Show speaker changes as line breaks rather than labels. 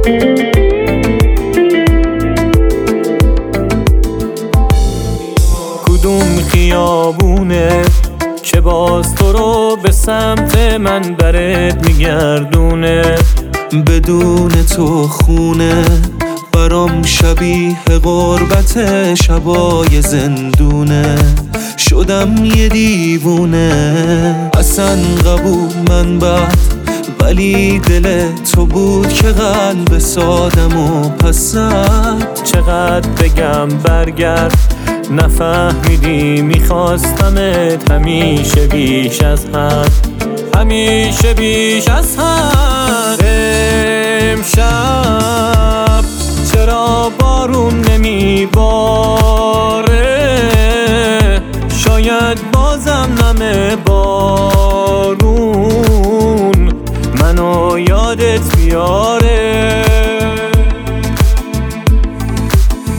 کدوم خیابونه که باز تو رو به سمت من برات میگردونه؟
بدون تو خونه برام شبیه غربت شبای زندونه. شدم یه دیوونه اصلا قبول من بد، ولی دل تو بود که قلب سادم و پسد.
چقدر بگم برگرد نفهمیدی، میخواستمت همیشه بیش از حد، همیشه بیش از حد. امشب چرا بارون نمیباره؟ شاید بازم نمه بارون منو یادت بیاره.